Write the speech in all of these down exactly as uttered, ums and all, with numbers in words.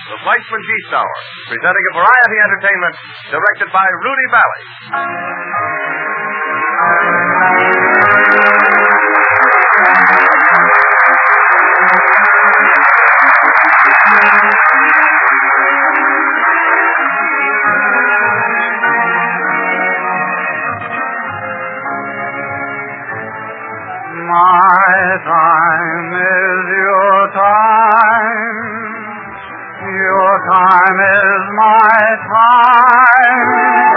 The Fleischman Feast Hour, presenting a variety entertainment directed by Rudy Valley. My time is your time. Your time is my time.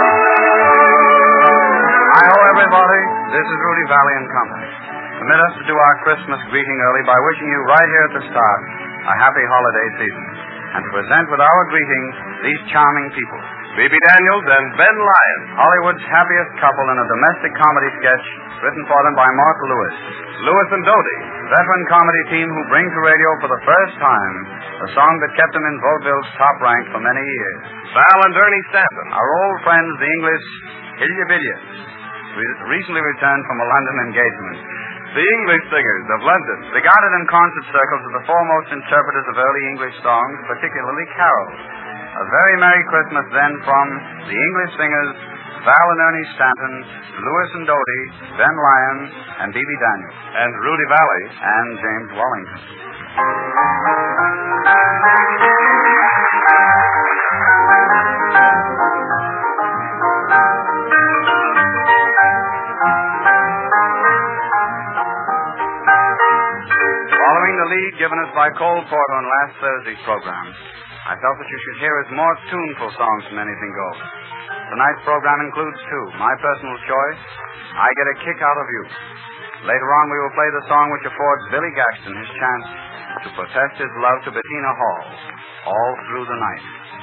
Hi-ho, everybody. This is Rudy Valley and Company. Permit us to do our Christmas greeting early by wishing you right here at the start a happy holiday season. And to present with our greeting these charming people. Phoebe Daniels and Ben Lyons. Hollywood's happiest couple in a domestic comedy sketch written for them by Mark Lewis. Louis and Doty. Veteran comedy team who bring to radio for the first time a song that kept them in vaudeville's top rank for many years. Val and Ernie Stanton. Our old friends, the English Hilya Villiers, recently returned from a London engagement. The English Singers of London. Regarded in concert circles as the foremost interpreters of early English songs, particularly carols. A very Merry Christmas, then, from the English Singers, Val and Ernie Stanton, Louis and Doty, Ben Lyons, and Phoebe Daniels. And Rudy Valley. And James Wallington. Following the lead given us by Cole Porter on last Thursday's program, I felt that you should hear his more tuneful songs than anything goes. Tonight's program includes two. My personal choice, I Get a Kick Out of You. Later on, we will play the song which affords Billy Gaxton his chance to protest his love to Bettina Hall all through the night.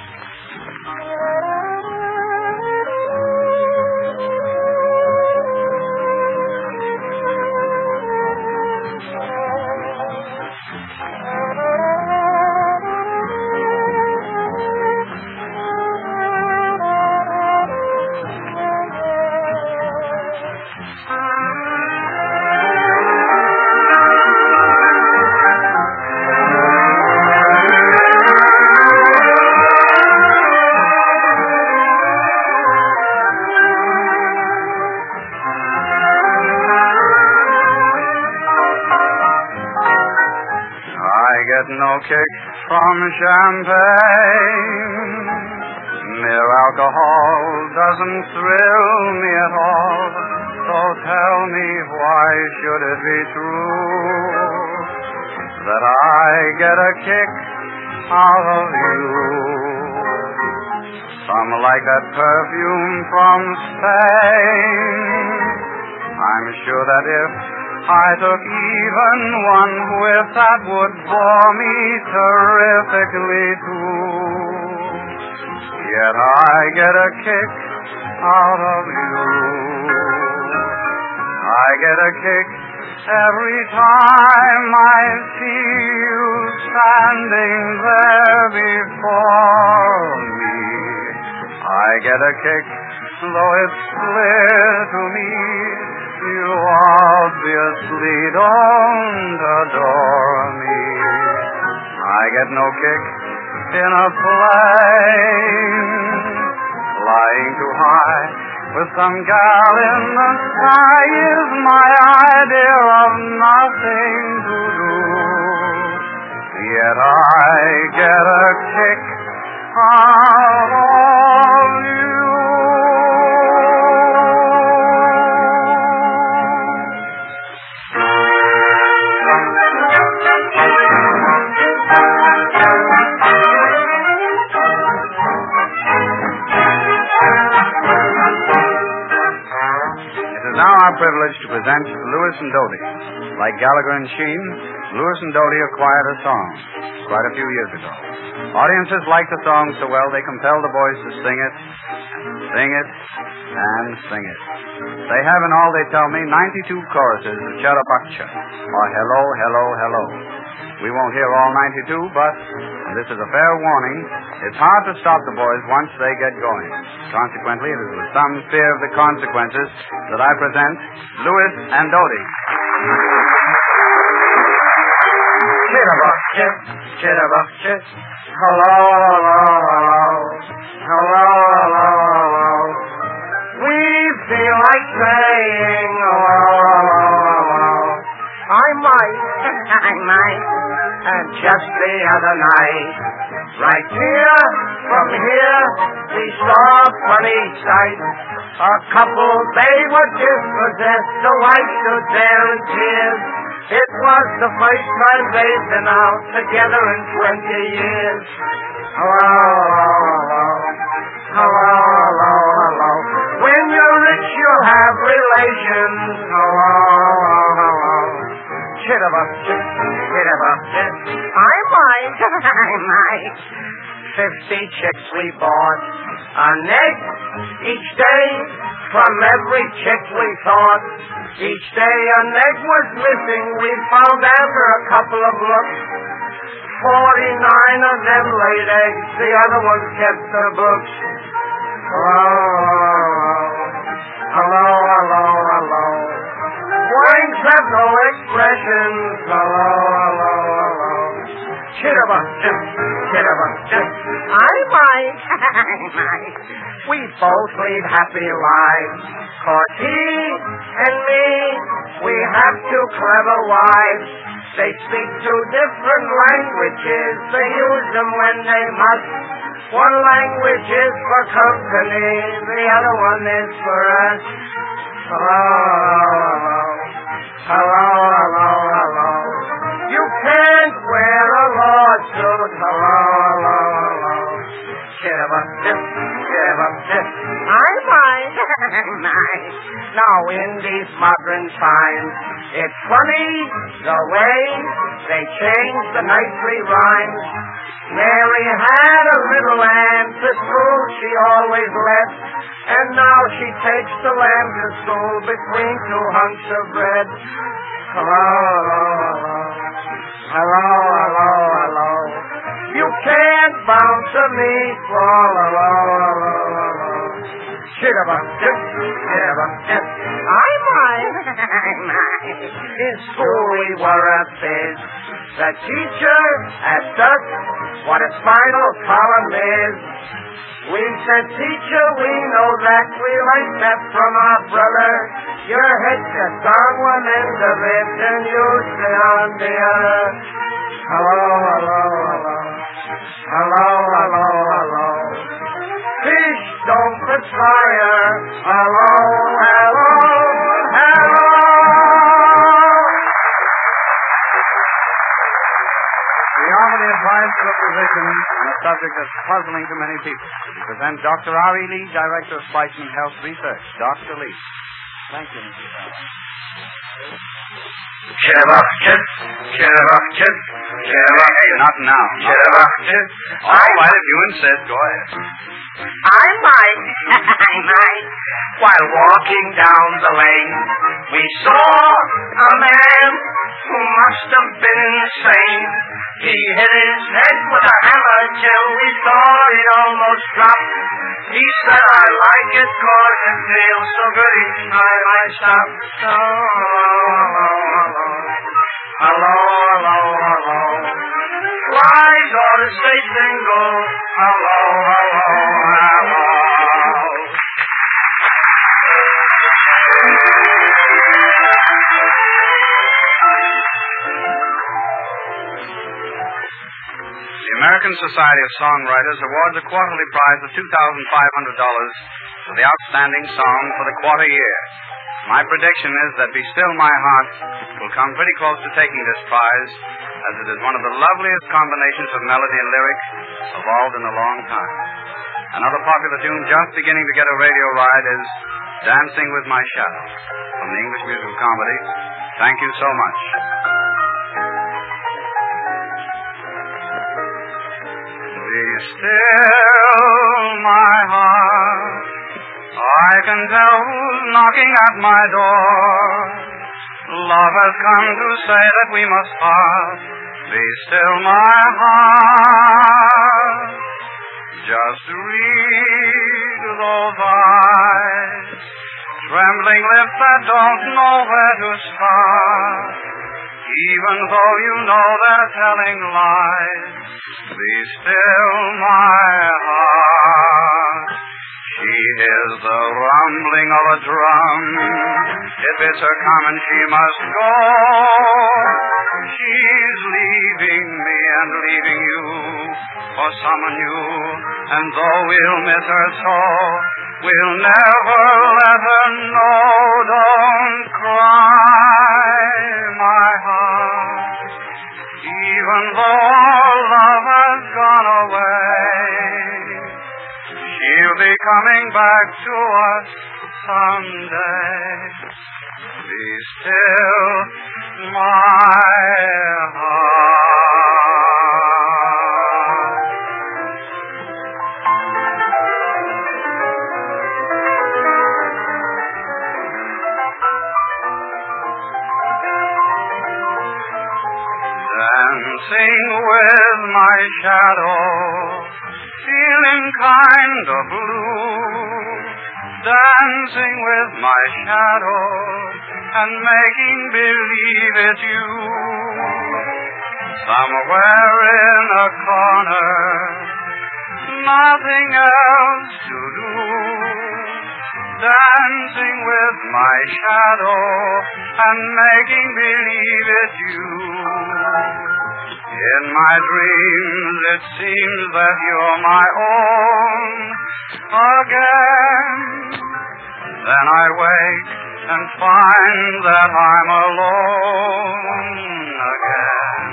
No kick from champagne. Mere alcohol doesn't thrill me at all. So tell me, why should it be true that I get a kick out of you? Some like that perfume from Spain. I'm sure that if I took even one whiff, that would bore me terrifically too. Yet I get a kick out of you. I get a kick every time I see you standing there before me. I get a kick, though it's clear to me you obviously don't adore me. I get no kick in a plane, flying too high with some gal in the sky is my idea of nothing to do. Yet I get a kick out of you. Now our privilege to present Louis and Doty. Like Gallagher and Sheen, Louis and Doty acquired a song quite a few years ago. Audiences liked the song so well they compelled the boys to sing it, sing it, and sing it. They have in all, they tell me, ninety-two choruses of Charapacha, or Hello, Hello, Hello. We won't hear all ninety-two, but, and this is a fair warning, it's hard to stop the boys once they get going. Consequently, it is with some fear of the consequences that I present Louis and Doty. Chitterbuck chip, chitterbuck chip. Hello, hello, hello. Hello, hello, hello. We feel like saying hello, hello, hello. I might, I might. And just the other night, right here, from here, we saw a funny sight. A couple, they were dispossessed, the wife stood there in tears. It was the first time they'd been out together in twenty years. Hello, hello, hello. Hello, hello, hello. When you're rich, you'll have relations. Hello, hello, hello. Chitterbuck, chit, chitterbuck, chit. I might, I might. Fifty chicks we bought. An egg each day from every chick we thought. Each day an egg was missing. We found after a couple of looks. Forty-nine of them laid eggs. The other ones kept the books. Hello, hello, hello, hello. Wanks have no expressions. Hello, hello, hello. Chitterbuck, chip, chitterbuck, chip. I might, I might. We both lead happy lives. Cause he and me, we have two clever wives. They speak two different languages. They use them when they must. One language is for company. The other one is for us. Hello, hello. Hello, hello, hello. You can't wear a lawsuit. Hello, hello, hello. Chitterbuck, chip, chitterbuck, chip. I might, I might. Now in these modern times, it's funny the way they change the nursery rhymes. Mary had a little lamb to school she always left, and now she takes the lamb to school between two hunks of bread. Hello, hello, hello. Hello, hello, hello. You can't bounce a meatball. Hello, hello, hello. Chitterbuck, chip, chitterbuck, chip. I might, I might. In school we were a fizz. The teacher asked us what a spinal column is. We said, teacher, we know that. We learned that from our brother. Your head gets on one end of it, and you sit on the other. Hello, hello, hello. Hello, hello, hello. Fish don't perspire. Hello, hello, hello. We offer the advice of a physician on a subject that's puzzling to many people. We present Doctor R E. Lee, Director of Fleischman Health Research. Doctor Lee. Thank you, Mister Fowler. Chitterbuck, chit, chitterbuck, chit, chitterbuck. Hey, not now. Chitterbuck, chit. All right, if you insist, go ahead. I might, I might. While walking down the lane, we saw a man who must have been insane. He hit his head with a hammer till we thought he'd almost drop. He said, I like it cause it feels so good each time I stop. Oh, hello, hello, hello, hello, hello. Flies ought to stay single. Hello, hello, hello. The American Society of Songwriters awards a quarterly prize of two thousand five hundred dollars for the outstanding song for the quarter year. My prediction is that Be Still My Heart will come pretty close to taking this prize, as it is one of the loveliest combinations of melody and lyric evolved in a long time. Another popular tune just beginning to get a radio ride is Dancing with My Shadow from the English musical comedy Thank You So Much. Be still, my heart. I can tell who's knocking at my door. Love has come to say that we must part. Be still, my heart. Just read those eyes, trembling lips that don't know where to start. Even though you know they're telling lies, be still, my heart. She hears the rumbling of a drum. If it's her coming, she must go. She's leaving me and leaving you for someone new. And though we'll miss her so, we'll never let her know. Don't cry, my heart. Even though our love has gone away, she'll be coming back to us someday. Be still, my heart. Dancing with my shadow, feeling kind of blue, dancing with my shadow and making believe it's you. Somewhere in a corner, nothing else to do, dancing with my shadow and making believe it's you. In my dreams it seems that you're my own again. Then I wake and find that I'm alone again.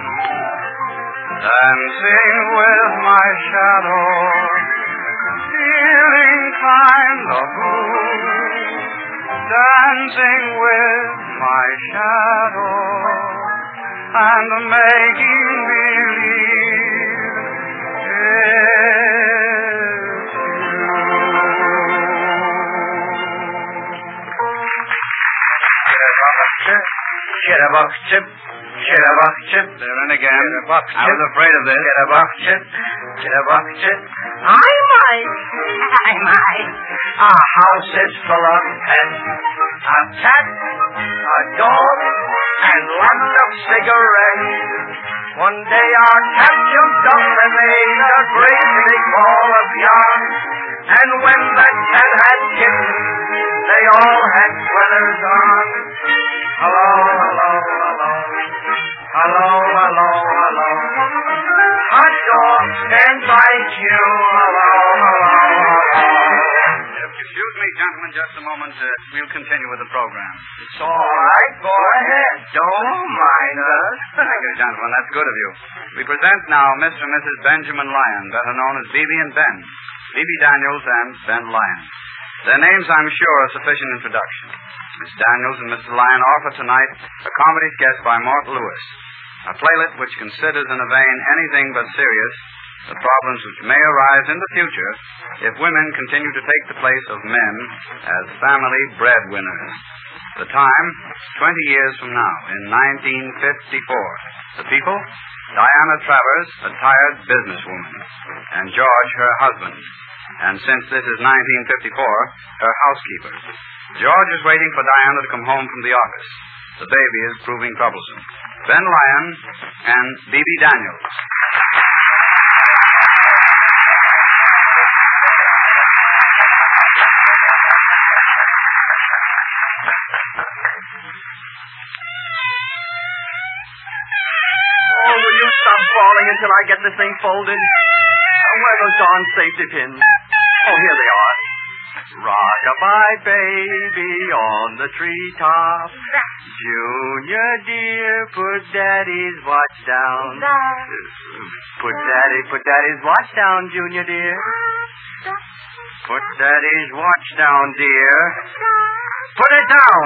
Dancing with my shadow, feeling kind of blue. Dancing with my shadow and making believe it's you. Chitterbuck chip, chitterbuck chip. They're in again. Chitterbuck chip. I was afraid of this. Chitterbuck chip, chitterbuck chip. Hi, Mike. Hi, Mike. Our house is full of pets. A cat, a dog, and lots of cigarettes. One day our cat jumped up and made a great big ball of yarn. And when that cat had kittens, they all had sweaters on. Hello, hello, hello. Hello, hello, hello. Hot dog, stand by you. Hello, hello, hello. Excuse me, gentlemen, just a moment. Uh, we'll continue with the program. It's all right. Go ahead. Don't mind us. Thank you, gentlemen. That's good of you. We present now Mister and Missus Benjamin Lyon, better known as Beebe and Ben. Beebe Daniels and Ben Lyon. Their names, I'm sure, are sufficient introduction. Miss Daniels and Mister Lyon offer tonight a comedy sketch by Mort Lewis, a playlet which considers in a vein anything but serious the problems which may arise in the future if women continue to take the place of men as family breadwinners. The time, twenty years from now, in nineteen fifty-four. The people, Diana Travers, a tired businesswoman, and George, her husband. And since this is nineteen fifty-four, her housekeeper. George is waiting for Diana to come home from the office. The baby is proving troublesome. Ben Lyon and Beebe Daniels. Oh, will you stop falling until I get this thing folded? Where are those darn safety pins? Oh, here they are. Rock-a-bye baby on the treetop. Junior dear, put daddy's watch down. Put daddy, put daddy's watch down, Junior dear. Put daddy's watch down, dear. Put it down.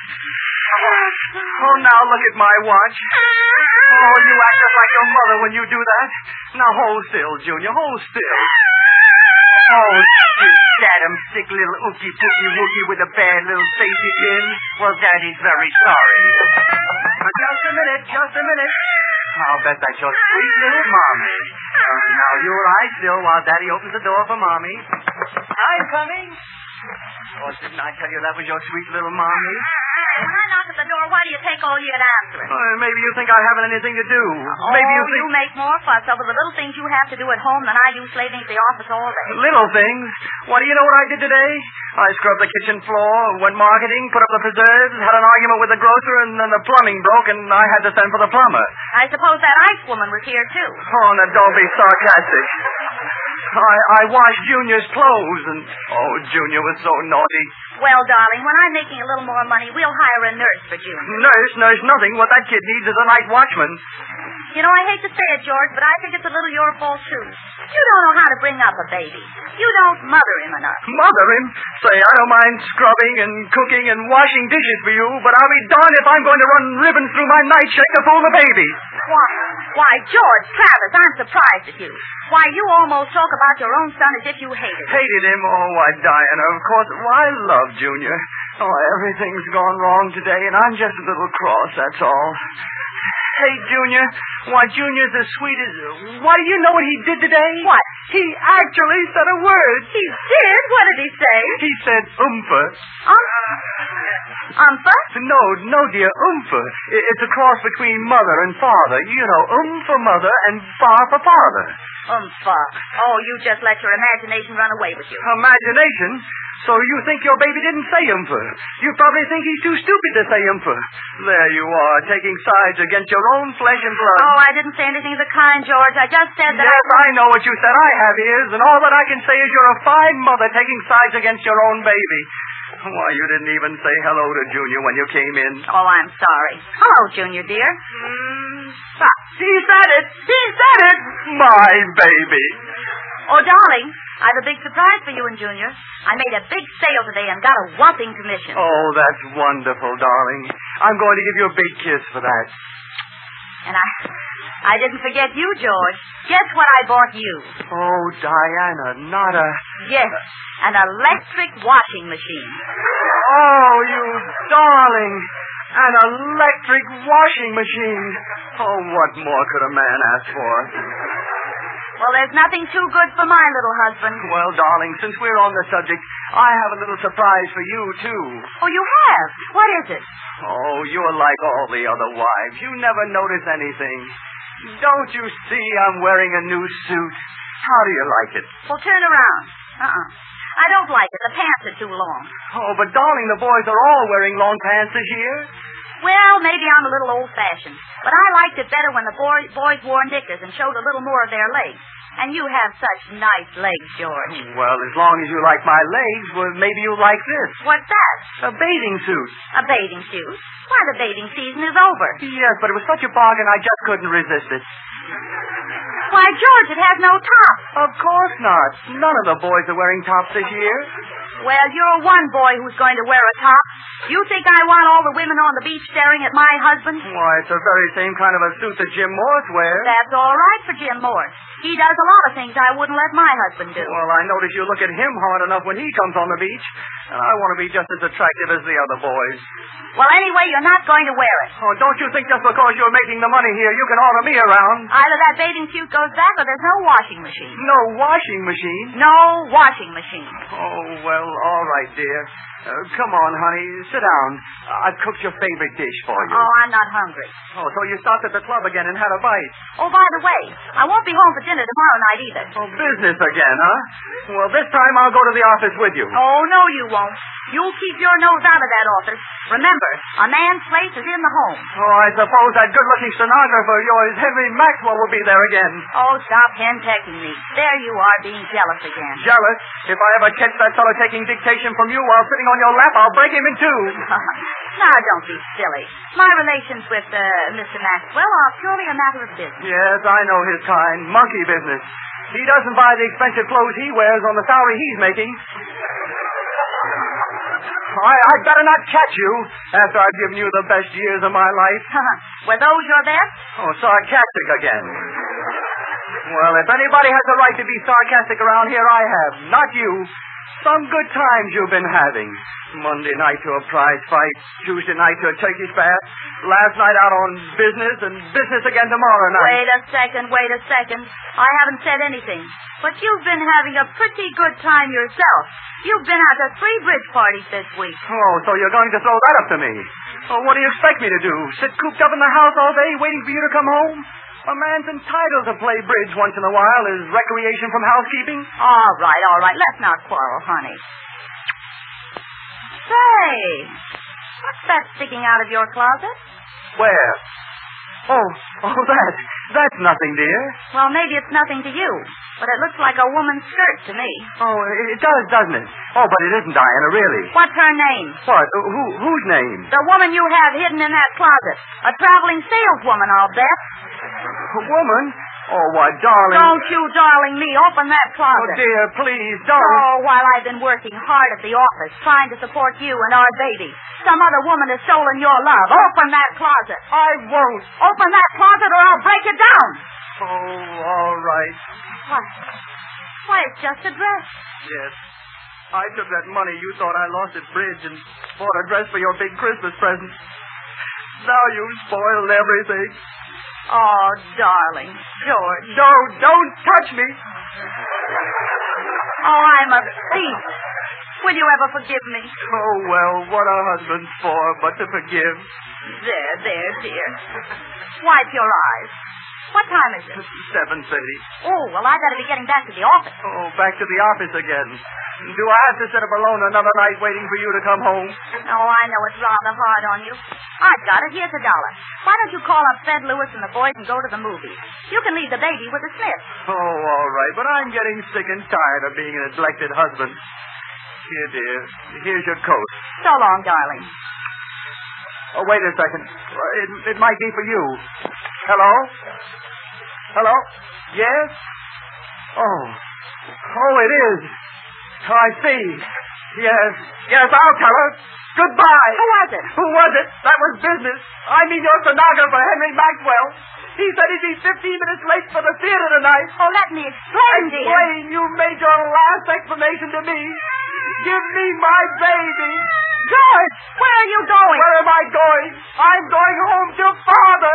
Oh, now look at my watch. Oh, you act just like your mother when you do that. Now hold still, Junior, hold still. Oh, Dad'em sick little ookie pookie wookie with a bad little safety pin. Well, Daddy's very sorry. Just a minute, just a minute. I'll bet that's your sweet little Mommy. Uh, now you lie still while Daddy opens the door for Mommy. I'm coming. Oh, didn't I tell you that was your sweet little Mommy? When I knock at the door, why do you take all you get after it? Uh, maybe you think I haven't anything to do. Oh, maybe you think... you make more fuss over the little things you have to do at home than I do slaving at the office all day. Little things? Why, do you know what I did today? I scrubbed the kitchen floor, went marketing, put up the preserves, had an argument with the grocer, and then the plumbing broke, and I had to send for the plumber. I suppose that ice woman was here, too. Oh, now don't be sarcastic. I, I washed Junior's clothes, and, oh, Junior was so naughty. Well, darling, when I'm making a little more money, we'll hire a nurse for Junior. Nurse? Nurse nothing. What that kid needs is a night watchman. You know, I hate to say it, George, but I think it's a little your fault, too. You don't know how to bring up a baby. You don't mother him enough. Mother him? Say, I don't mind scrubbing and cooking and washing dishes for you, but I'll be darned if I'm going to run ribbons through my nightshirt to fool the baby. Why? Why, George, Travis, I'm surprised at you. Why, you almost talk about your own son as if you hated him. Hated him? Oh, why, Diana, of course. Well, I love Junior. Oh, everything's gone wrong today, and I'm just a little cross, that's all. Hey, Junior. Why, Junior's as sweet as... Why, do you know what he did today? What? He actually said a word. He did? What did he say? He said oompa. Um, Umpa? No, no, dear, oompa. It's a cross between mother and father. You know, um for mother and fa for father. Umpa. Oh, you just let your imagination run away with you. Imagination? So you think your baby didn't say umpa. You probably think he's too stupid to say umpa. There you are, taking sides against your own flesh and blood. Oh, I didn't say anything of the kind, George. I just said that Yes, I... I know what you said. I have ears, and all that I can say is you're a fine mother taking sides against your own baby. Why, you didn't even say hello to Junior when you came in. Oh, I'm sorry. Hello, Junior, dear. Mm, he said it. He said it. My baby. Oh, darling, I have a big surprise for you and Junior. I made a big sale today and got a whopping commission. Oh, that's wonderful, darling. I'm going to give you a big kiss for that. And I I didn't forget you, George. Guess what I bought you? Oh, Diana, not a... Yes, an electric washing machine. Oh, you darling. An electric washing machine. Oh, what more could a man ask for? Well, there's nothing too good for my little husband. Well, darling, since we're on the subject, I have a little surprise for you, too. Oh, you have? What is it? Oh, you're like all the other wives. You never notice anything. Don't you see I'm wearing a new suit? How do you like it? Well, turn around. Uh-uh. I don't like it. The pants are too long. Oh, but darling, the boys are all wearing long pants this year. Well, maybe I'm a little old-fashioned, but I liked it better when the boy, boys wore knickers and showed a little more of their legs. And you have such nice legs, George. Well, as long as you like my legs, well, maybe you'll like this. What's that? A bathing suit. A bathing suit? Why, the bathing season is over. Yes, but it was such a bargain I just couldn't resist it. Why, George, it has no top. Of course not. None of the boys are wearing tops this year. Well, you're one boy who's going to wear a top. You think I want all the women on the beach staring at my husband? Why, it's the very same kind of a suit that Jim Morse wears. That's all right for Jim Morse. He does a lot of things I wouldn't let my husband do. Well, I notice you look at him hard enough when he comes on the beach. And I want to be just as attractive as the other boys. Well, anyway, you're not going to wear it. Oh, don't you think just because you're making the money here, you can order me around? Either that bathing suit goes back or there's no washing machine. No washing machine? No washing machine. Oh, well, all right, dear. Uh, come on, honey. Sit down. I've cooked your favorite dish for you. Oh, I'm not hungry. Oh, so you stopped at the club again and had a bite. Oh, by the way, I won't be home for dinner tomorrow night either. Oh, business again, huh? Well, this time I'll go to the office with you. Oh, no, you won't. You'll keep your nose out of that office. Remember, a man's place is in the home. Oh, I suppose that good-looking stenographer of yours, Henry Maxwell, will be there again. Oh, stop hen-pecking me. There you are, being jealous again. Jealous? If I ever catch that fellow taking dictation from you while sitting on your lap, I'll break him in two. Now, don't be silly. My relations with uh, Mister Maxwell are purely a matter of business. Yes, I know his kind. Monkey business. He doesn't buy the expensive clothes he wears on the salary he's making. I, I'd better not catch you after I've given you the best years of my life. Were those your best? Oh, sarcastic again. Well, if anybody has a right to be sarcastic around here, I have. Not you. Some good times you've been having. Monday night to a prize fight, Tuesday night to a turkey's bath, last night out on business, and business again tomorrow night. Wait a second, wait a second. I haven't said anything. But you've been having a pretty good time yourself. You've been at the three bridge parties this week. Oh, so you're going to throw that up to me? Well, what do you expect me to do? Sit cooped up in the house all day waiting for you to come home? A man's entitled to play bridge once in a while as recreation from housekeeping. All right, all right. Let's not quarrel, honey. Say, what's that sticking out of your closet? Where? Oh, oh, that. That's nothing, dear. Well, maybe it's nothing to you, but it looks like a woman's skirt to me. Oh, it does, doesn't it? Oh, but it isn't Diana, really. What's her name? What? Who? Whose name? The woman you have hidden in that closet. A traveling saleswoman, I'll bet. A woman? Oh, why, darling. Don't you darling me. Open that Oh, closet. dear, please, don't. Oh, while I've been working hard at the office, trying to support you and our baby, some other woman has stolen your love. Open that closet. I won't. Open that closet or I'll break it down. Oh, all right. Why? Why, it's just a dress. Yes. I took that money you thought I lost at bridge and bought a dress for your big Christmas present. Now you've spoiled everything. Oh, darling, George. No, don't touch me. Oh, I'm a thief. Will you ever forgive me? Oh, well, what are husbands for but to forgive? There, there, dear. Wipe your eyes. What time is it? seven thirty. Oh, well, I better be getting back to the office. Oh, back to the office again. Do I have to sit up alone another night waiting for you to come home? Oh, I know it's rather hard on you. I've got it. Here's a dollar. Why don't you call up Fred Lewis and the boys and go to the movies? You can leave the baby with the Smiths. Oh, all right, but I'm getting sick and tired of being a neglected husband. Here, dear, here's your coat. So long, darling. Oh, wait a second. It, it might be for you. Hello? Hello? Yes? Oh. Oh, it is. Oh, I see. Yes. Yes, I'll tell her. Goodbye. Who was it? Who was it? That was business. I mean your stenographer, Henry Maxwell. He said he'd be fifteen minutes late for the theater tonight. Oh, let me explain, dear. Explain. You made your last explanation to me. Give me my baby. George, where are you going? Where am I going? I'm going home to Father.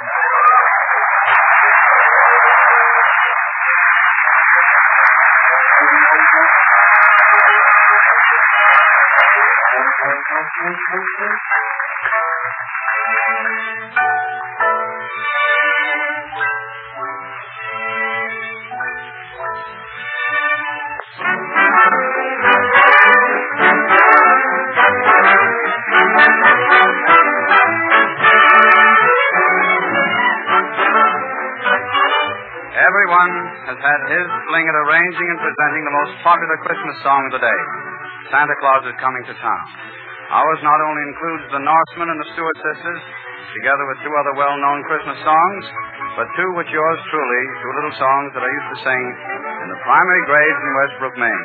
Everyone has had his fling at arranging and presenting the most popular Christmas song of the day, Santa Claus is Coming to Town. Ours not only includes the Norsemen and the Stewart Sisters, together with two other well-known Christmas songs, but two which yours truly, two little songs that I used to sing in the primary grades in Westbrook, Maine.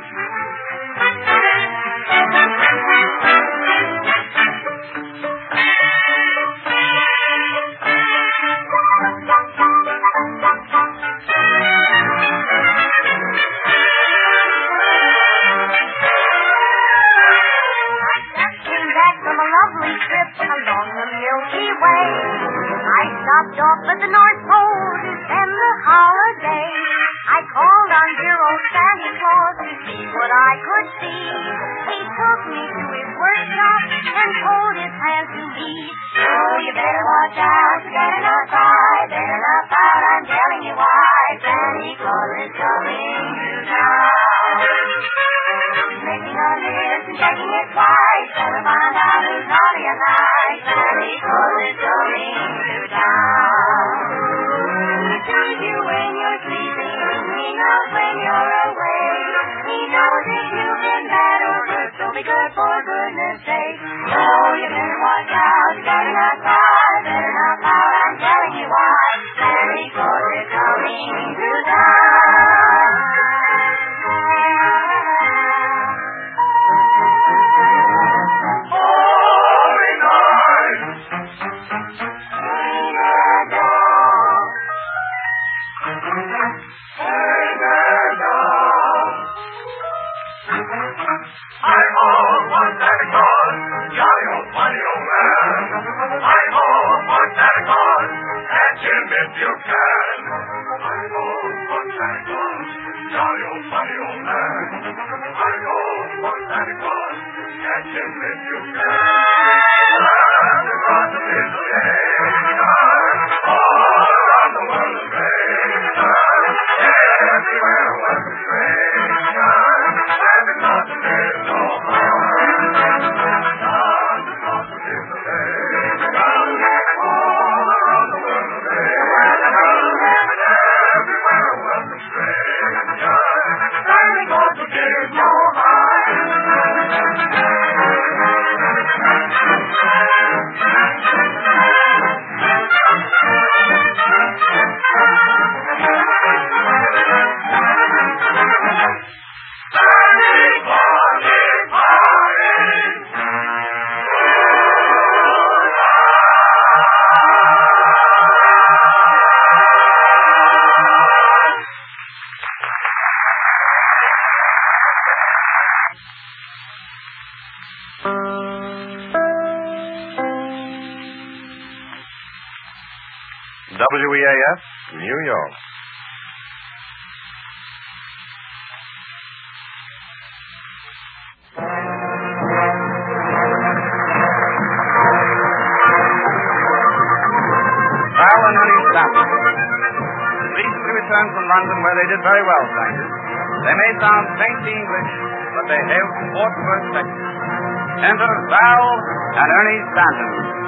Stopped off at the North Pole to spend the holiday. I called on dear old Santa Claus to see what I could see. He took me to his workshop and told his plans to me. Oh, you better watch out, you better not cry, better not pout, I'm telling you why. Santa Claus is coming to town. Making a list and checking it twice, gonna find out who's naughty and nice. Santa Claus is coming to town. He sees you when you're sleeping, he knows when you're away. He knows if you've been bad or good, so be good for goodness sake. Oh, you better watch out, you better not cry, better not pout, I'm telling you why. Santa Claus is coming to town. Hey, there, dog. jolly old man. I go for Santa Claus, catch him if you can. Santa Claus is a day, all around the world is great. Everywhere was a strange. Santa Claus is no harm. Santa Claus is a day, all around the world is great. Everywhere was a strange. Santa Claus is no W E A F, New York. Val and Ernie Stafford recently returned from London, where they did very well, thank you. They may sound faint English, but they hail from Fort Worth, Texas. Enter Val and Ernie Stanton.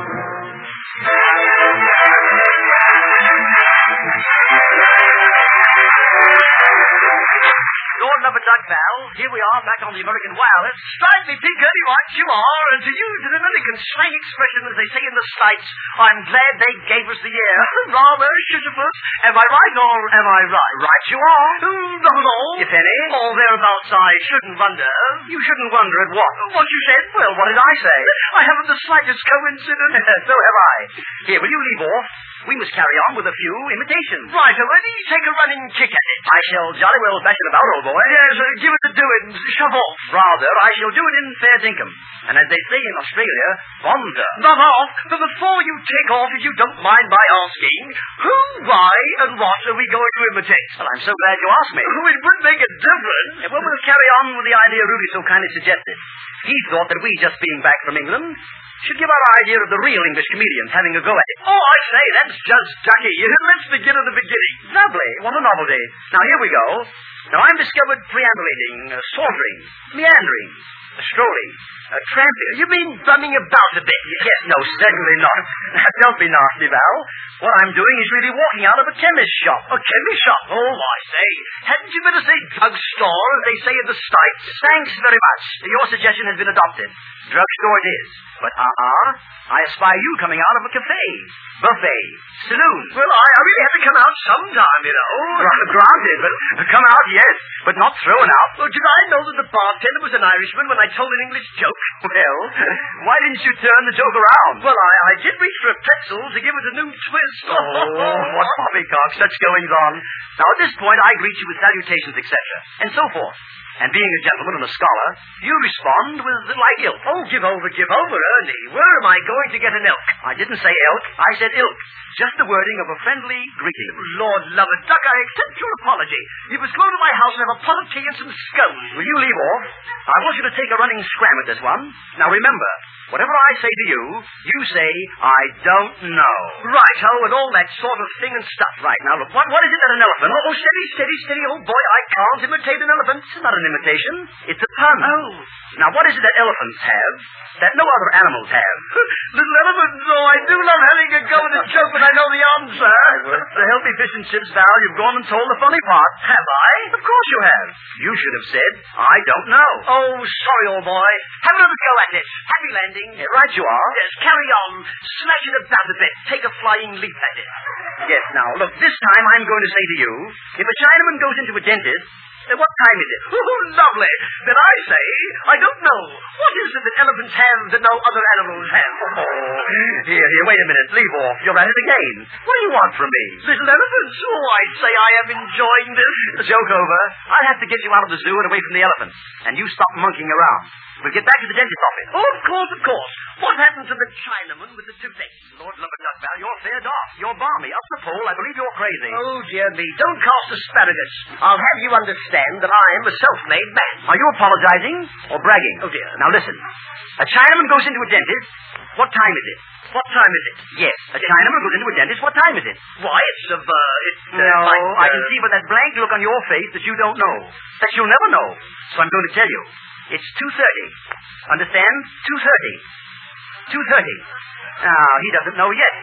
Lord love a duck, Val. Here we are, back on the American wireless. Strike me, pink, Ernie, right you are. And to use an American slang expression, as they say in the States, I'm glad they gave us the air. Rather, Sisyphus. Am I right or am I right? Right you are. Oh, not at all. If any. Or thereabouts, I shouldn't wonder. You shouldn't wonder at what? What you said? Well, what did I say? I haven't the slightest coincidence. So have I. Here, will you leave off? We must carry on with a few imitations. Right, Ernie, take a running kick at it. I shall jolly well bash it about, old boy. Yes, uh, give it the do it and shove off. Rather, I shall do it in fair dinkum. And as they say in Australia, bonda. Not off, but before you take off, if you don't mind my asking, who, why, and what are we going to imitate? Well, I'm so glad you asked me. It would make a difference. Yeah, well, we'll carry on with the idea Rudy so kindly suggested. He thought that we, just being back from England, should give our idea of the real English comedians having a go at it. Oh, I say, that's just ducky. Let's begin at the beginning. Lovely. What a novelty. Now, here we go. Now, I'm discovered preambulating, uh, sauntering, meandering, uh, strolling, uh, tramping. You mean bumming about a bit? Yes, no, certainly not. Don't be nasty, Val. What I'm doing is really walking out of a chemist's shop. A chemist shop? Oh, I say. Hadn't you better say drugstore, as they say in the States? Thanks very much. Your suggestion has been adopted. Drugstore it is. But, uh-uh, I espy you coming out of a cafe, buffet, saloon. Well, I, I really have to come out sometime, you know. Granted, but come out, yes, but not thrown out. Well, did I know that the bartender was an Irishman when I told an English joke? Well, why didn't you turn the joke around? Well, I, I did reach for a pretzel to give it a new twist. Oh, what poppycock, such goings on. Now, at this point, I greet you with salutations, et cetera, and so forth. And being a gentleman and a scholar, you respond with the like ilk. Oh, give over, give over, Ernie. Where am I going to get an ilk? I didn't say elk, I said ilk. Just the wording of a friendly greeting. Lord love it, Duck, I accept your apology. You must go to my house and have a pot of tea and some scones. Will you leave off? I want you to take a running scram at this one. Now remember, whatever I say to you, you say, I don't know. Right, oh, and all that sort of thing and stuff. Right, now look, what, what is it that an elephant... Oh, oh, steady, steady, steady, old boy, I can't imitate an elephant. It's not an imitation, it's a pun. Oh. Now, what is it that elephants have that no other animals have? Little elephants, oh, I do love having a go at a joke when I know the answer. Well, the healthy fish and chips, Val, you've gone and told the funny part. Have I? Of course you have. You should have said, I don't know. Oh, sorry, old boy. Have another go at it. Happy landing. Yeah, right you are. Yes, carry on. Smash it about a bit. Take a flying leap at it. Yes, now, look, this time I'm going to say to you, if a Chinaman goes into a dentist, then what time is it? Oh, lovely. Then I say, I don't know. What is it that elephants have that no other animals have? Oh, here, here, wait a minute. Leave off. You're at it again. What do you want from me? Little elephants? Oh, I say I am enjoying this. The joke over. I'll have to get you out of the zoo and away from the elephants. And you stop monkeying around. We'll get back to the dentist's office. Oh, of course, of course. What happened to the Chinaman with the toothache? Lord love it, Duck Val, you're fair off. You're balmy. Up the pole, I believe you're crazy. Oh, dear me. Don't cast asparagus. I'll have you understand. understand that I am a self-made man. Are you apologizing or bragging? Oh, dear. Now listen. A Chinaman goes into a dentist. What time is it? What time is it? Yes, a Chinaman goes into a dentist. What time is it? Why, it's of, uh, it's... Uh, No, like, uh, I can see by that blank look on your face that you don't know. That you'll never know. So I'm going to tell you. It's two thirty. Understand? two thirty. two thirty. Now, he doesn't know yet.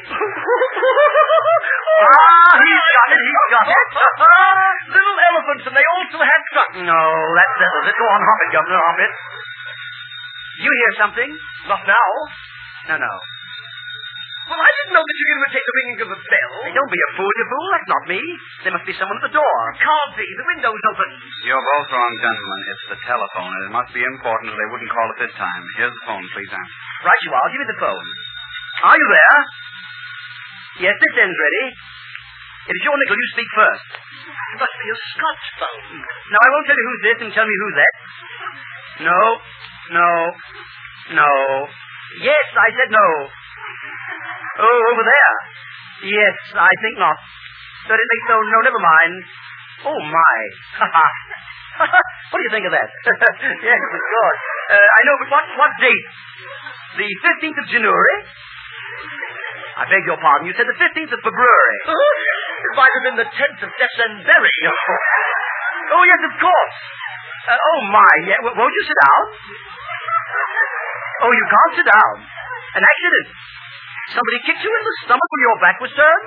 Ah, he's got it, he's got it. Little elephants, and they also have trunks. No, that settles it. Go on, hop it, Governor, hop it. You hear something? Not now. No, no. Well, I didn't know that you imitate the ringing of a bell. Hey, don't be a fool, you fool. That's not me. There must be someone at the door. It can't be. The window's open. You're both wrong, gentlemen. It's the telephone, and it must be important or they wouldn't call at this time. Here's the phone. Please answer. Right you are. Give me the phone. Are you there? Yes, this end's ready. It is your nickel. You speak first. It must be a Scotch phone. Now, I won't tell you who's this and tell me who's that. No, no, no. Yes, I said no. Oh, over there. Yes, I think not. Don't it think so? No, never mind. Oh, my. What do you think of that? Yes, of course. Uh, I know, but what, what date? The fifteenth of January? I beg your pardon. You said the fifteenth of February. It might have been the tenth of December. Oh, yes, of course. Uh, oh, my. Yeah, w- won't you sit down? Oh, you can't sit down. An accident. Somebody kicked you in the stomach when your back was turned?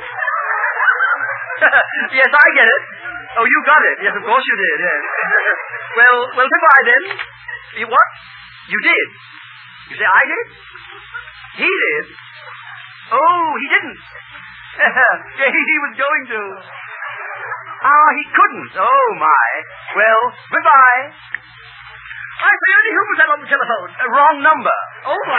Yes, I get it. Oh, you got it. Yes, of course you did, yes. well, well, goodbye then. You what? You did? You say I did? He did? Oh, he didn't. Yeah, he, he was going to. Ah, he couldn't. Oh, my. Well, goodbye. I really, who was that on the telephone? Uh, wrong number. Oh, my.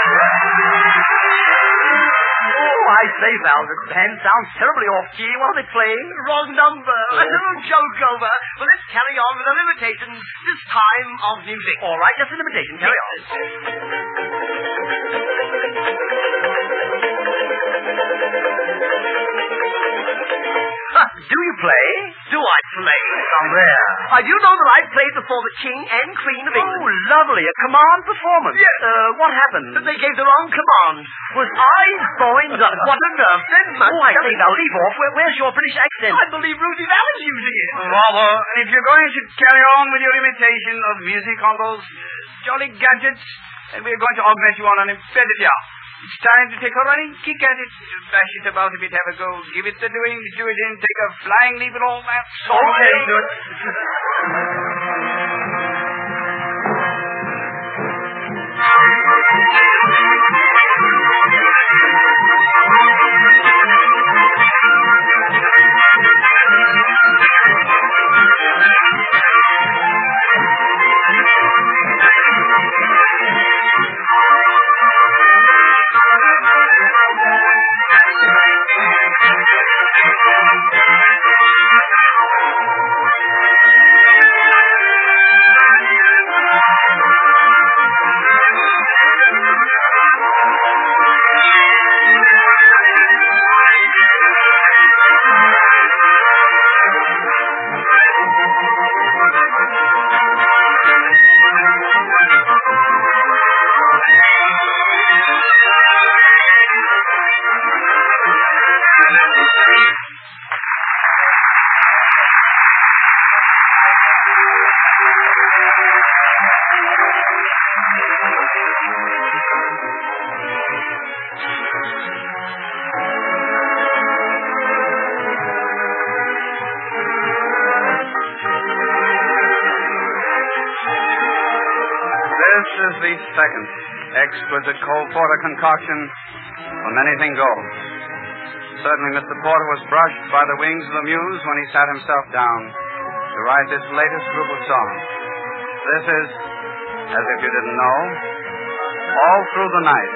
Oh, I say, Val, the band sounds terribly off-key. What are they playing? Wrong number. A little joke over. Well, let's carry on with our imitation, this time of music. All right, just an imitation. Carry on. Huh, do you play? Do I play? Come there. I do know that I've played before the King and Queen of England. Oh, lovely. A command performance. Yes. Uh, what happened? They gave the wrong command. Was I going to... What a nerve. Then must Oh, I say, now leave off. Where, where's your British accent? I believe Rudy Valle's using it. Rather, if you're going to carry on with your imitation of music on those jolly gadgets, then we're going to augment you on an impediment. It's time to take a running kick at it. Bash it about a bit, have a go. Give it the doing, do it in, take a flying leap and all that. Okay, good. This is the second exquisite Cole Porter concoction when anything goes. Certainly Mister Porter was brushed by the wings of the muse when he sat himself down to write this latest group of songs. This is, as if you didn't know, All Through the Night.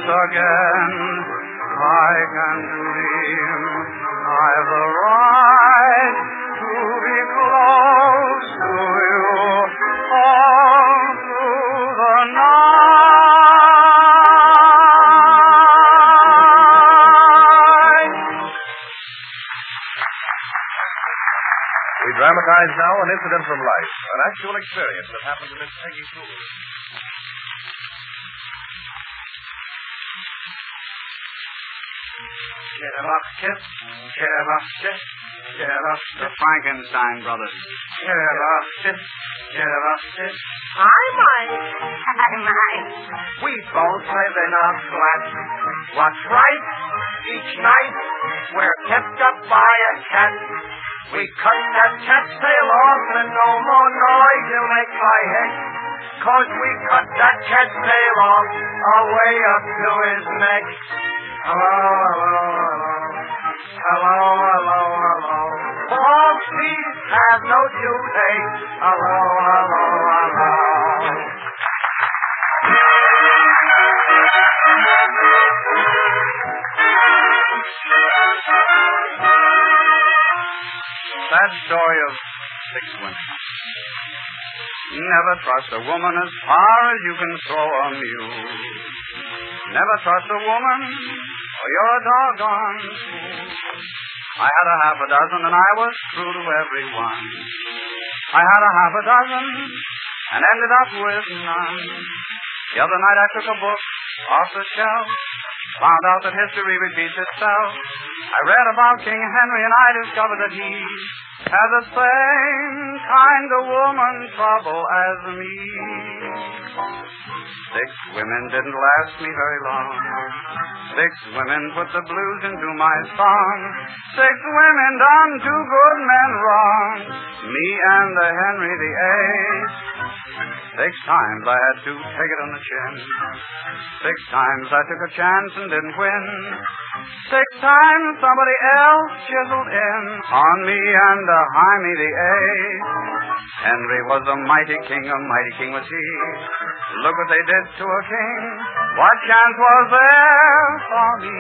again. I can dream. I've the right to be close to you all through the night. We dramatize now an incident from life, an actual experience that happened to Miss Peggy Poole. Get him up, kiss. Get him up, kiss. Get him up, The Frankenstein brothers. Get him up, kiss. Get him up, kiss. Hi, Mike. Hi, Mike. We both live in a flat. What's right? Each night we're kept up by a cat. We cut that cat's tail off and no more noise he'll make my head. Cause we cut that cat's tail off all way up to his neck. Hello, hello, hello. Hello, hello, hello. False teeth have no toothache. Hello, hello, hello. Sad story of six women. Never trust a woman as far as you can throw a mule. Never trust a woman, or you're a doggone fool. I had a half a dozen, and I was true to every one. I had a half a dozen, and ended up with none. The other night I took a book off the shelf, found out that history repeats itself. I read about King Henry, and I discovered that he had the same kind of woman trouble as me. Six women didn't last me very long. Six women put the blues into my song. Six women done two good men wrong. Me and the Henry the Eighth. Six times I had to take it on the chin. Six times I took a chance and didn't win. Six times somebody else chiseled in on me and uh, Jaime the Eighth. Henry was a mighty king, a mighty king was he. Look what they did to a king. What chance was there for me?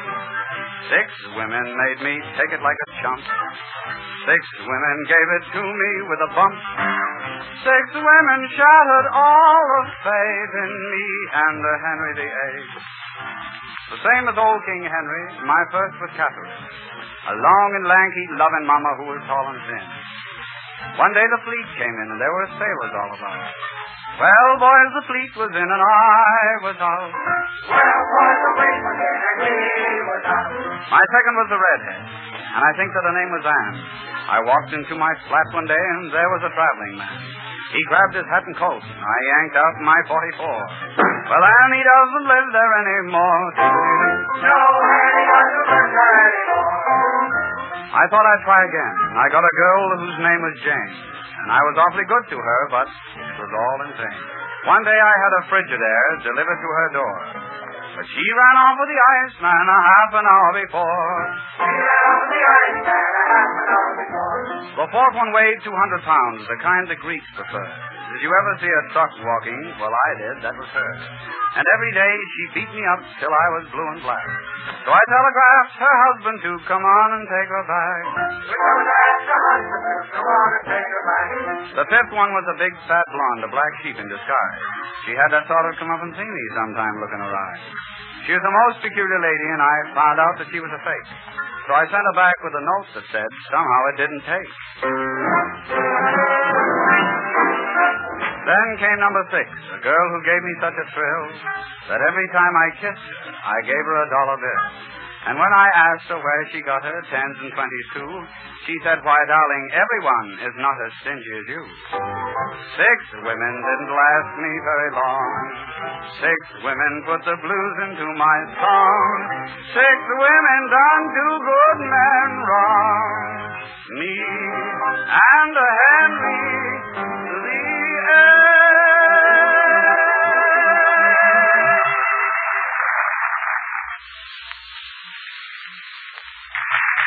Six women made me take it like a chump. Six women gave it to me with a bump. Six women shattered all of faith in me and the Henry the Eighth. The same as old King Henry, my first was Catherine, a long and lanky, loving mama who was tall and thin. One day the fleet came in and there were sailors all about. Well, boys, the fleet was in and I was out. Well, boys, the fleet was in and we was out. My second was the redhead, and I think that her name was Anne. I walked into my flat one day and there was a traveling man. He grabbed his hat and coat, and I yanked out my forty-four. Well, Anne, he doesn't live there anymore. No, Annie doesn't live there anymore. I thought I'd try again. I got a girl whose name was Jane, and I was awfully good to her, but it was all in vain. One day I had a Frigidaire delivered to her door, but she ran off with the iceman a half an hour before. She ran off with the iceman a half an hour before. The fourth one weighed two hundred pounds, the kind the Greeks prefer. Did you ever see a truck walking? Well, I did. That was her. And every day she beat me up till I was blue and black. So I telegraphed her husband to come on and take her back. We telegraphed her husband to come on and take her back. The fifth one was a big fat blonde, a black sheep in disguise. She had that sort of come up and see me sometime looking her eyes. She was a most peculiar lady, and I found out that she was a fake. So I sent her back with a note that said somehow it didn't take. Then came number six, a girl who gave me such a thrill that every time I kissed her, I gave her a dollar bill. And when I asked her where she got her tens and twenties too, she said, why, darling, everyone is not as stingy as you. Six women didn't last me very long. Six women put the blues into my song. Six women done two good men wrong. Me and the Henry the Eighth.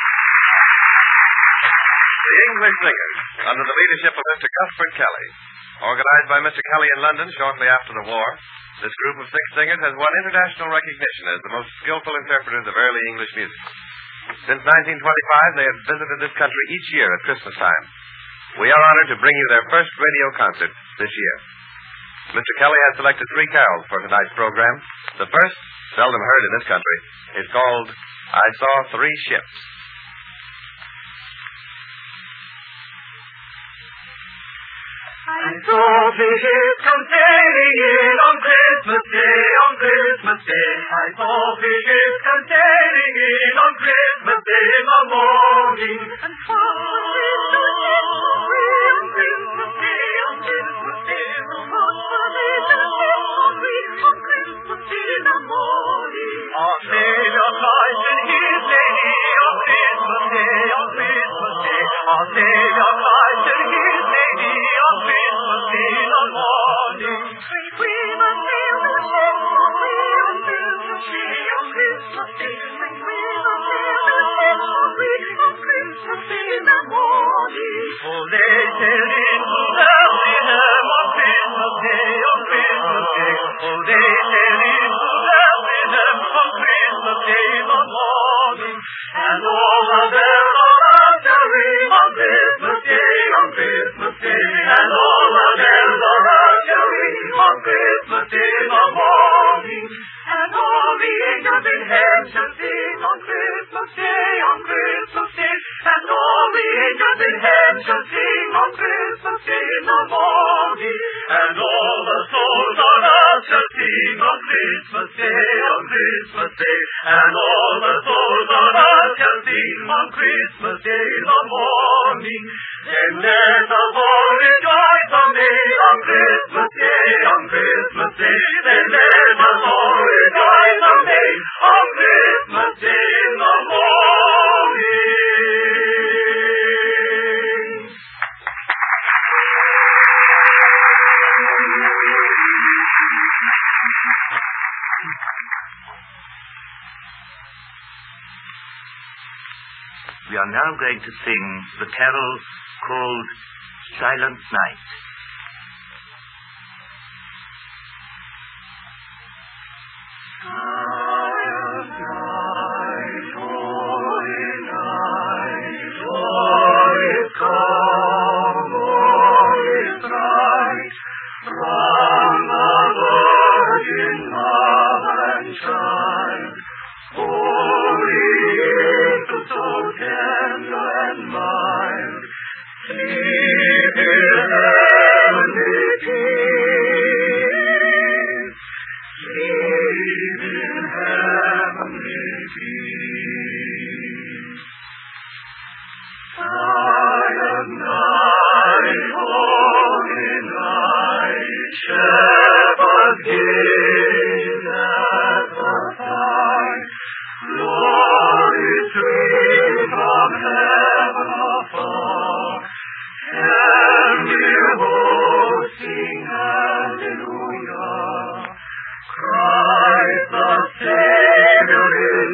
The English Singers, under the leadership of Mister Cuthbert Kelly. Organized by Mister Kelly in London shortly after the war, this group of six singers has won international recognition as the most skillful interpreters of early English music. Since nineteen twenty-five, they have visited this country each year at Christmas time. We are honored to bring you their first radio concert this year. Mister Kelly has selected three carols for tonight's program. The first, seldom heard in this country, is called I Saw Three Ships. I saw three ships come sailing in on Christmas Day, on Christmas Day. I saw three ships come sailing in on Christmas Day in the morning. And four ships on Christmas Day, on Christmas Day. On Christmas Day in the morning. Our Savior Christ and His Lady on Christmas Day, on Christmas Day. Our Savior Christ and His Lady on Christmas Day in the morning. We must sail the ship on Christmas Day, on Christmas Day. We must sail the ship on Christmas Day in the morning. Oh, they sailed into Bethlehem on Christmas Day, on Christmas Day. Oh, they sailed into Bethlehem on Christmas Day in the morning. And all the bells are answering on Christmas Day, on Christmas Day. And all the bells are answering on Christmas Day in the morning. And all the angels in heaven shall sing on Christmas Day, on Christmas Day. And all the angels in heaven shall sing on Christmas Day in the morning. And all the souls on earth shall sing on Christmas Day, on Christmas Day. And all the souls on earth shall sing on Christmas Day in the morning. Then let us all rejoice someday on Christmas Day, on Christmas Day. Then let us all rejoice someday on Christmas Day in the morning. We are now going to sing the carol called Silent Night. Silent night, holy night, all is calm, all is bright. From the Virgin Mother and Child, holy angel so tender and mild, sleep in heavenly peace, sleep in heavenly peace. Silent night, holy night, shepherds gaze at the sight. Glory stream from heaven afar, heavenly hosts sing hallelujah. Christ the Savior is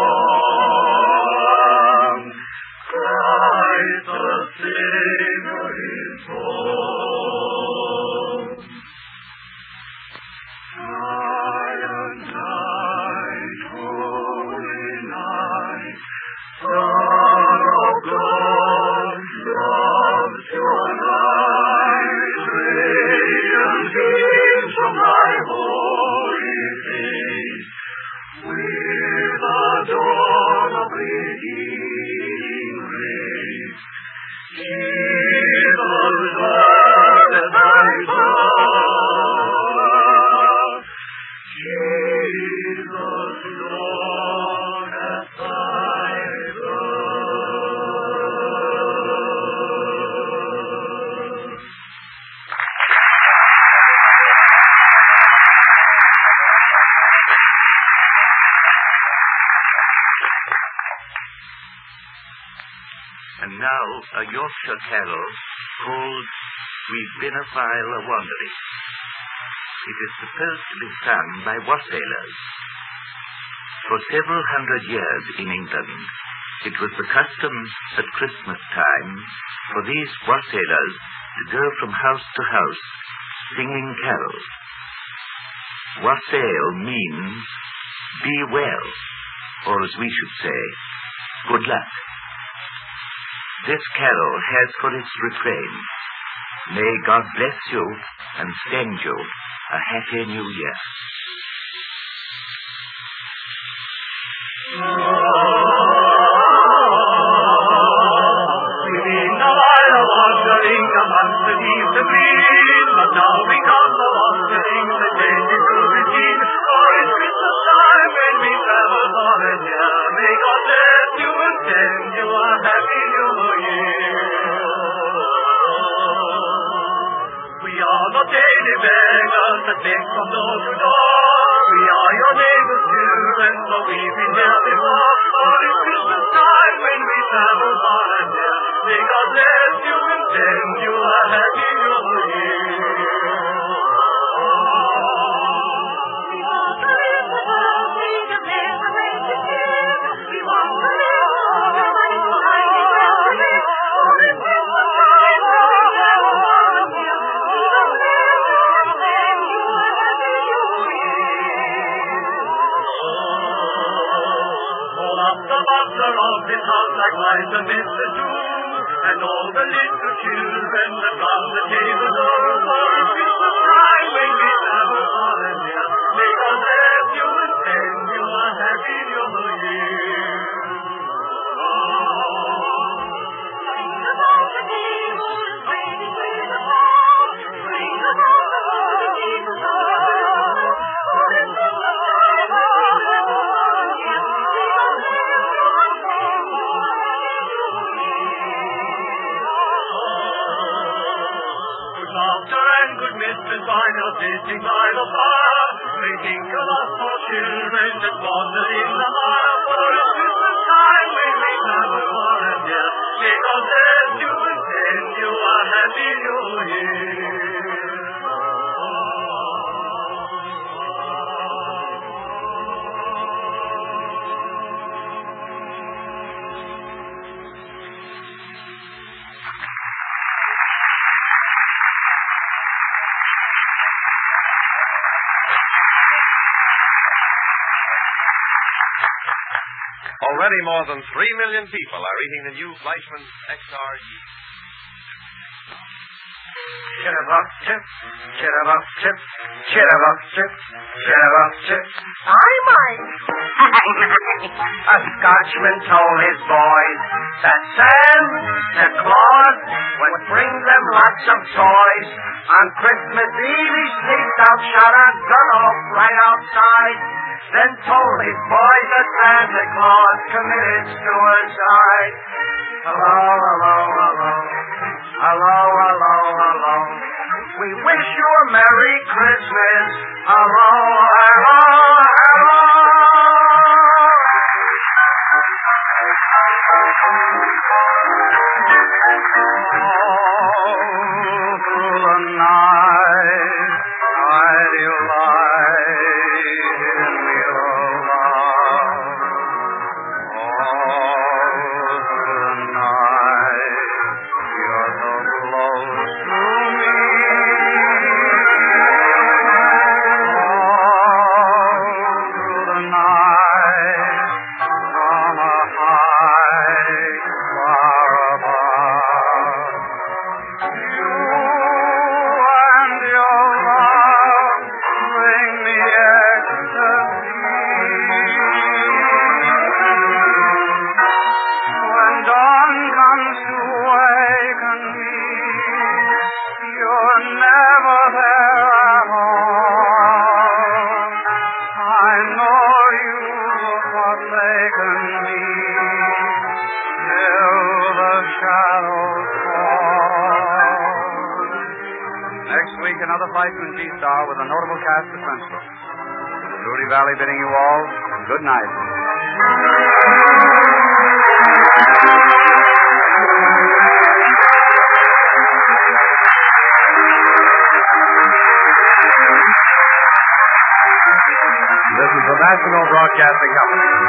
born. Christ the Savior is born. Silent night, holy night, Son of God, loves your light, radiant beams from thy holy face, with the dawn of redeeming grace. Jesus, Lord, at thy birth, Jesus, Lord, at thy birth. And now a Yorkshire carol called We've Been a While a Wandering. It is supposed to be sung by wassailers. For several hundred years in England, it was the custom at Christmas time for these wassailers to go from house to house, singing carols. Wassail means be well, or as we should say, good luck. This carol has for its refrain, may God bless you and send you a happy new year. We've been a while wandering amongst the deep the green, but now we come a wandering the change into routine. For it's Christmas time when we travel far and near. May God bless you and send you a happy new year. We are not daily beggars that beg from door to door. We are your neighbors' children, so we've been here before. For it's Christmas time when we travel far and near. May God bless you and send you a happy new year. We want to live the world, we have never made it here. We want to live the world, we live for this Christmas time when we travel far and near. May God bless you and send you a happy new year. Roll up the butler of this house like wine to Mister June. And all the little children that round the table know, for it's Christmas time when we travel far and near. May God bless you and send you a happy new year. Bring about the table and waiting with the ball. Bring about the holy Jesus all. For it's Christmas time when we travel far and near. May God bless you and send you a happy new year. Good laughter and good mistress wine are sitting by the fire. May think of us poor children that wander in the mire. For it's Christmas time when we travel far and near. May God bless you and send you a happy new year. Already more than three million people are eating the new Fleischmann's X R E. Chitterbuck chip, chitterbuck chip, chitterbuck chip, chitterbuck chip. I'm mine. A Scotchman told his boys that Santa Claus would bring them lots of toys. On Christmas Eve he sneaked out, shot a gun off right outside, then told his boys that Santa Claus committed suicide. Hello, hello, hello. Hello, hello, hello. We wish you a Merry Christmas. Hello, hello, hello. All through the night, I delight in your love. All through the night, you're so close to me. All through the night, from a height far above, you and your love bring me ecstasy. When dawn comes to waken me, you're never there at all. I know you've forsaken me till the shadows fall. Next week, another Fleischmann G-Star with a notable cast of Princeton. Rudy Valley bidding you all good night. This is the National Broadcasting Company.